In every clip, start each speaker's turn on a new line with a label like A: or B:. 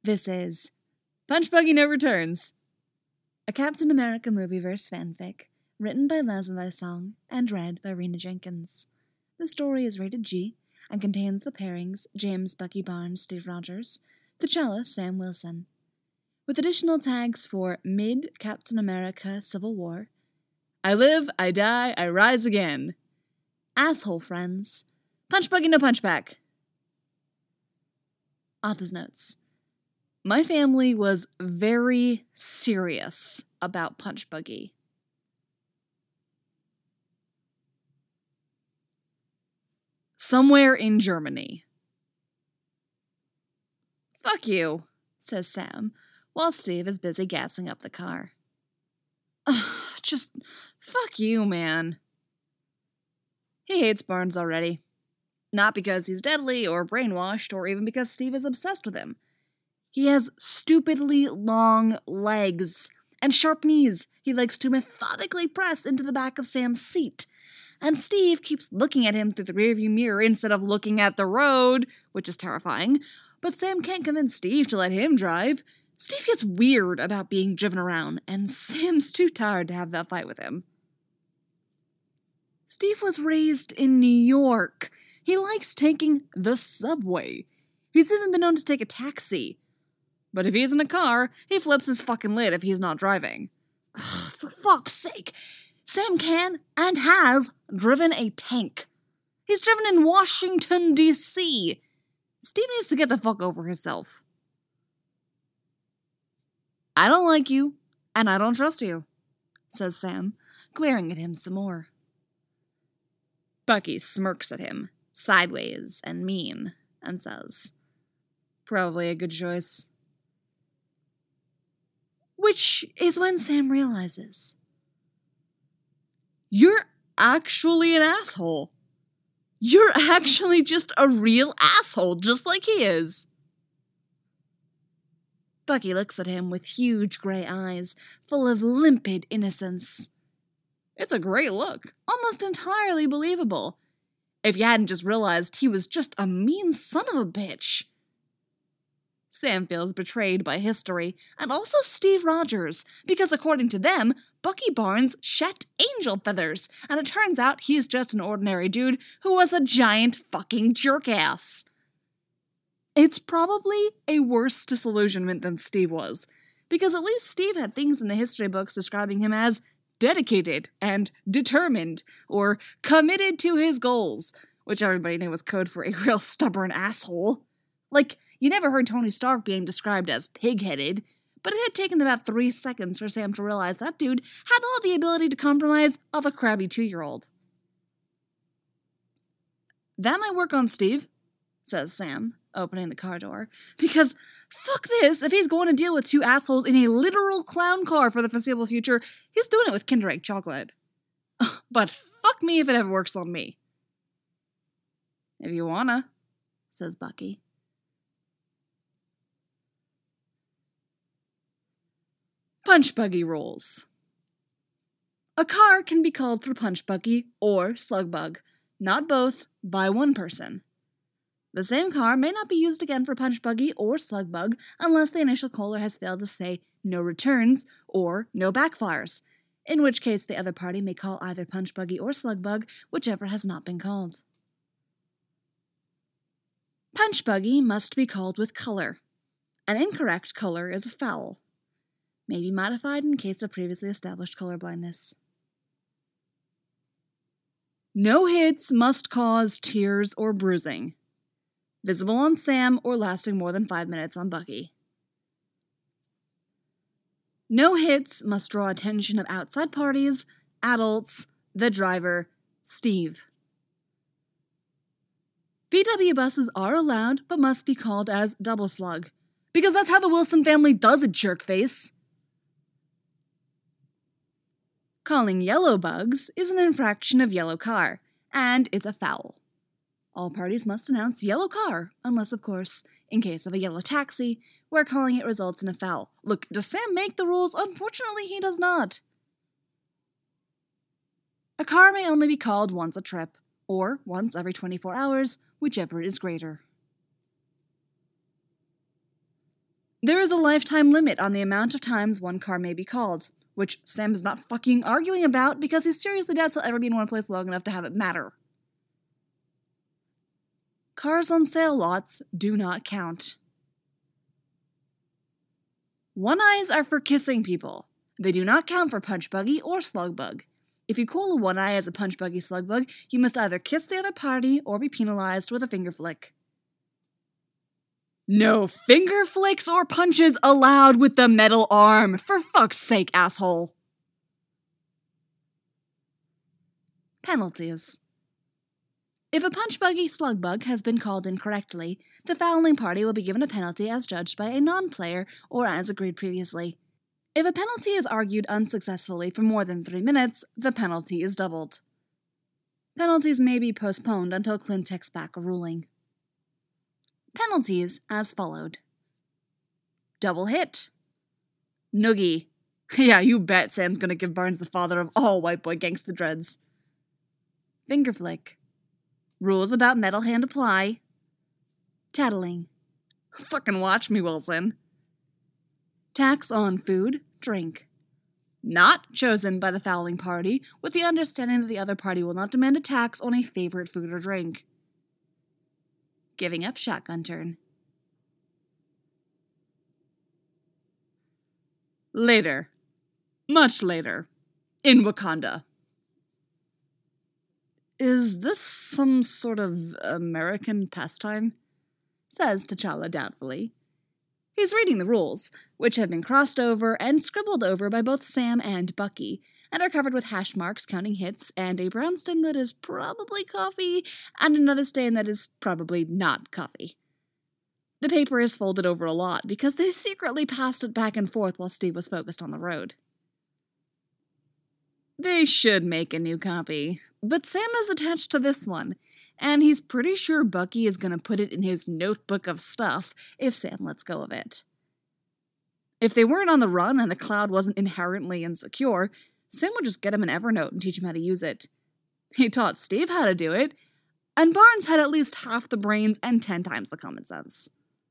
A: This is Punch Buggy No Returns, a Captain America movieverse fanfic written by Leslie Song and read by Rena Jenkins. The story is rated G and contains the pairings James Bucky Barnes, Steve Rogers, T'Challa, Sam Wilson, with additional tags for Mid-Captain America Civil War, I Live, I Die, I Rise Again, Asshole Friends, Punch Buggy No Punchback. Author's notes. My family was very serious about Punch Buggy. Somewhere in Germany. Fuck you, says Sam, while Steve is busy gassing up the car. Just fuck you, man. He hates Barnes already. Not because he's deadly or brainwashed or even because Steve is obsessed with him. He has stupidly long legs and sharp knees he likes to methodically press into the back of Sam's seat. And Steve keeps looking at him through the rearview mirror instead of looking at the road, which is terrifying. But Sam can't convince Steve to let him drive. Steve gets weird about being driven around, and Sam's too tired to have that fight with him. Steve was raised in New York. He likes taking the subway. He's even been known to take a taxi. But if he's in a car, he flips his fucking lid if he's not driving. Ugh, for fuck's sake, Sam can and has driven a tank. He's driven in Washington, D.C. Steve needs to get the fuck over himself. I don't like you, and I don't trust you, says Sam, glaring at him some more. Bucky smirks at him, sideways and mean, and says, probably a good choice. Which is when Sam realizes, you're actually an asshole. You're actually just a real asshole, just like he is. Bucky looks at him with huge gray eyes, full of limpid innocence. It's a great look, almost entirely believable, if you hadn't just realized he was just a mean son of a bitch. Sam feels betrayed by history, and also Steve Rogers, because according to them, Bucky Barnes shed angel feathers, and it turns out he's just an ordinary dude who was a giant fucking jerk-ass. It's probably a worse disillusionment than Steve was, because at least Steve had things in the history books describing him as dedicated and determined, or committed to his goals, which everybody knew was code for a real stubborn asshole. Like, you never heard Tony Stark being described as pig-headed, but it had taken about 3 seconds for Sam to realize that dude had all the ability to compromise of a crabby 2-year-old. That might work on Steve, says Sam, opening the car door, because fuck this, if he's going to deal with 2 assholes in a literal clown car for the foreseeable future, he's doing it with Kinder Egg chocolate. But fuck me if it ever works on me. If you wanna, says Bucky. Punch Buggy rules. A car can be called for Punch Buggy or Slugbug, not both, by one person. The same car may not be used again for Punch Buggy or Slugbug unless the initial caller has failed to say no returns or no backfires, in which case the other party may call either Punch Buggy or Slugbug, whichever has not been called. Punch Buggy must be called with color. An incorrect color is a foul. May be modified in case of previously established colorblindness. No hits must cause tears or bruising. Visible on Sam or lasting more than 5 minutes on Bucky. No hits must draw attention of outside parties, adults, the driver, Steve. VW buses are allowed but must be called as double slug, because that's how the Wilson family does it, jerkface. Calling yellow bugs is an infraction of yellow car, and is a foul. All parties must announce yellow car, unless, of course, in case of a yellow taxi, where calling it results in a foul. Look, does Sam make the rules? Unfortunately, he does not. A car may only be called once a trip, or once every 24 hours, whichever is greater. There is a lifetime limit on the amount of times one car may be called, which Sam is not fucking arguing about because he seriously doubts he'll ever be in one place long enough to have it matter. Cars on sale lots do not count. One-eyes are for kissing people. They do not count for punch buggy or slug bug. If you call a one-eye as a punch buggy slug bug, you must either kiss the other party or be penalized with a finger flick. No finger flicks or punches allowed with the metal arm, for fuck's sake, asshole. Penalties. If a punch buggy slug bug has been called incorrectly, the fouling party will be given a penalty as judged by a non-player or as agreed previously. If a penalty is argued unsuccessfully for more than 3 minutes, the penalty is doubled. Penalties may be postponed until Clint takes back a ruling. Penalties as followed. Double hit. Noogie. Yeah, you bet Sam's gonna give Barnes the father of all white boy gangsta dreads. Finger flick. Rules about metal hand apply. Tattling. Fucking watch me, Wilson. Tax on food, drink. Not chosen by the fouling party, with the understanding that the other party will not demand a tax on a favorite food or drink. Giving up shotgun turn. Later. Much later. In Wakanda. Is this some sort of American pastime? Says T'Challa doubtfully. He's reading the rules, which have been crossed over and scribbled over by both Sam and Bucky, and are covered with hash marks counting hits and a brown stain that is probably coffee and another stain that is probably not coffee. The paper is folded over a lot because they secretly passed it back and forth while Steve was focused on the road. They should make a new copy, but Sam is attached to this one, and he's pretty sure Bucky is going to put it in his notebook of stuff if Sam lets go of it. If they weren't on the run and the cloud wasn't inherently insecure, Sam would just get him an Evernote and teach him how to use it. He taught Steve how to do it, and Barnes had at least half the brains and 10 times the common sense.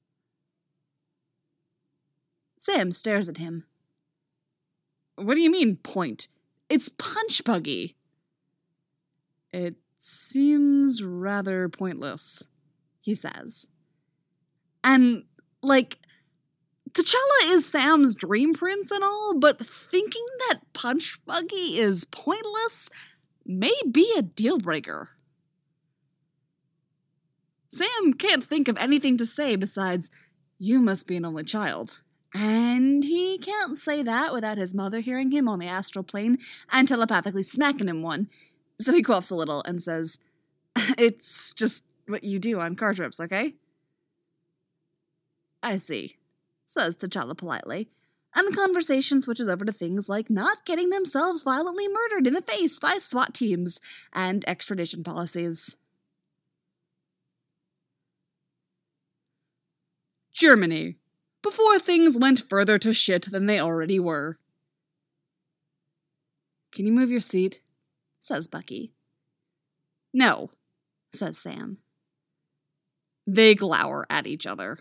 A: Sam stares at him. What do you mean, point? It's punch buggy. It seems rather pointless, he says. And, T'Challa is Sam's dream prince and all, but thinking that punch buggy is pointless may be a deal breaker. Sam can't think of anything to say besides, "You must be an only child." And he can't say that without his mother hearing him on the astral plane and telepathically smacking him one. So he coughs a little and says, "It's just what you do on car trips, okay?" "I see," says T'Challa politely, and the conversation switches over to things like not getting themselves violently murdered in the face by SWAT teams and extradition policies. Germany. Before things went further to shit than they already were. "Can you move your seat?" says Bucky. "No," says Sam. They glower at each other.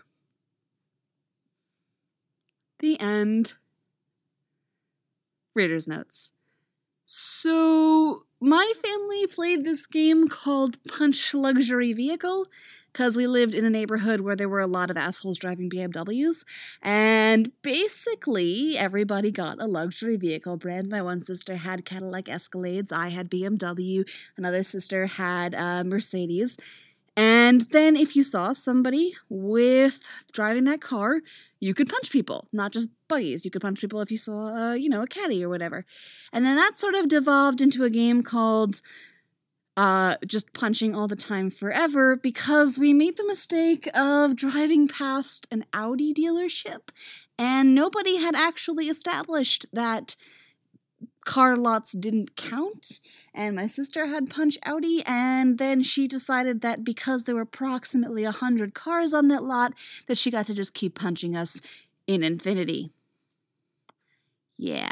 A: The end. Reader's notes. So, my family played this game called Punch Luxury Vehicle because we lived in a neighborhood where there were a lot of assholes driving BMWs, and basically everybody got a luxury vehicle brand. My one sister had Cadillac Escalades, I had BMW, another sister had Mercedes, and then if you saw somebody with driving that car, you could punch people, not just buggies. You could punch people if you saw, a caddy or whatever. And then that sort of devolved into a game called just punching all the time forever because we made the mistake of driving past an Audi dealership and nobody had actually established that car lots didn't count, and my sister had punch Audi, and then she decided that because there were approximately 100 cars on that lot, that she got to just keep punching us in infinity. Yeah.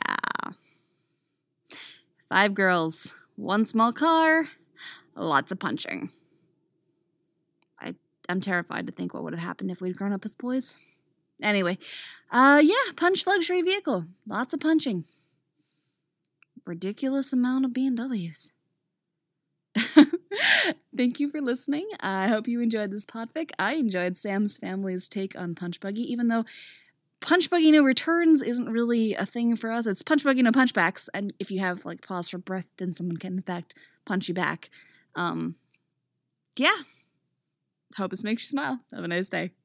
A: 5 girls, 1 small car, lots of punching. I'm terrified to think what would have happened if we'd grown up as boys. Anyway, punch luxury vehicle. Lots of punching. Ridiculous amount of BMWs. Thank you for listening. I hope you enjoyed this podfic. I enjoyed Sam's family's take on Punch Buggy, even though Punch Buggy No Returns isn't really a thing for us. It's Punch Buggy No Punchbacks, and if you have, like, pause for breath, then someone can, in fact, punch you back. Yeah. Hope this makes you smile. Have a nice day.